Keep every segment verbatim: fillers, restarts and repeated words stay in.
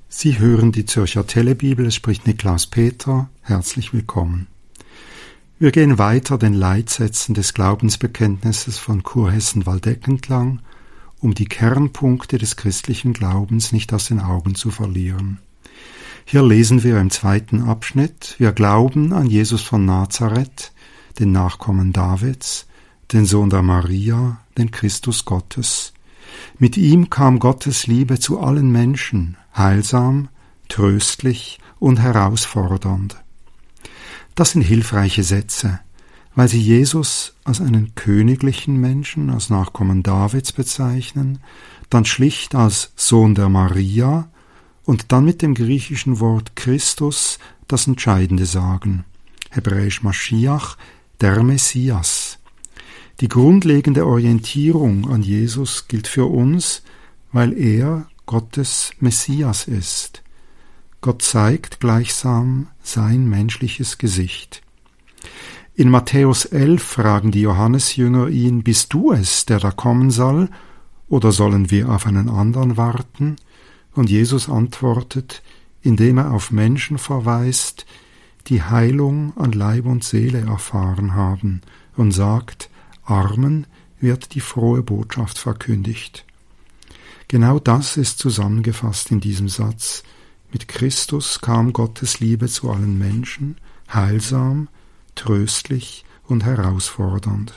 Sie hören die Zürcher Telebibel, es spricht Niklaus Peter. Herzlich willkommen. Wir gehen weiter den Leitsätzen des Glaubensbekenntnisses von Kurhessen-Waldeck entlang, um die Kernpunkte des christlichen Glaubens nicht aus den Augen zu verlieren. Hier lesen wir im zweiten Abschnitt: Wir glauben an Jesus von Nazareth, den Nachkommen Davids, den Sohn der Maria, den Christus Gottes. Mit ihm kam Gottes Liebe zu allen Menschen, heilsam, tröstlich und herausfordernd. Das sind hilfreiche Sätze, weil sie Jesus als einen königlichen Menschen, als Nachkommen Davids bezeichnen, dann schlicht als Sohn der Maria und dann mit dem griechischen Wort Christus das Entscheidende sagen, hebräisch Maschiach, der Messias. Die grundlegende Orientierung an Jesus gilt für uns, weil er Gottes Messias ist. Gott zeigt gleichsam sein menschliches Gesicht. In Matthäus elf fragen die Johannesjünger ihn: Bist du es, der da kommen soll, oder sollen wir auf einen anderen warten? Und Jesus antwortet, indem er auf Menschen verweist, die Heilung an Leib und Seele erfahren haben, und sagt: Armen wird die frohe Botschaft verkündigt. Genau das ist zusammengefasst in diesem Satz. Mit Christus kam Gottes Liebe zu allen Menschen, heilsam, tröstlich und herausfordernd.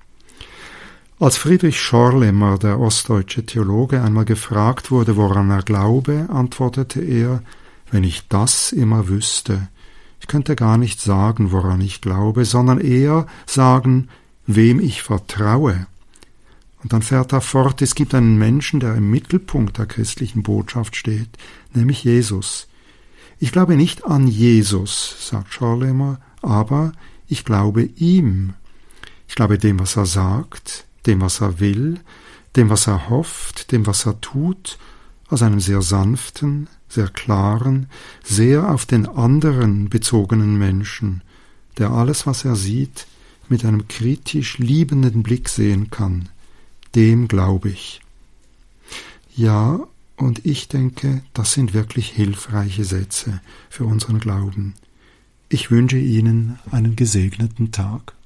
Als Friedrich Schorlemmer, der ostdeutsche Theologe, einmal gefragt wurde, woran er glaube, antwortete er: Wenn ich das immer wüsste, ich könnte gar nicht sagen, woran ich glaube, sondern eher sagen, wem ich vertraue. Und dann fährt er fort: Es gibt einen Menschen, der im Mittelpunkt der christlichen Botschaft steht, nämlich Jesus. Ich glaube nicht an Jesus, sagt Schorlemmer, aber ich glaube ihm. Ich glaube dem, was er sagt, dem, was er will, dem, was er hofft, dem, was er tut, aus einem sehr sanften, sehr klaren, sehr auf den anderen bezogenen Menschen, der alles, was er sieht, mit einem kritisch liebenden Blick sehen kann. Dem glaube ich. Ja, und ich denke, das sind wirklich hilfreiche Sätze für unseren Glauben. Ich wünsche Ihnen einen gesegneten Tag.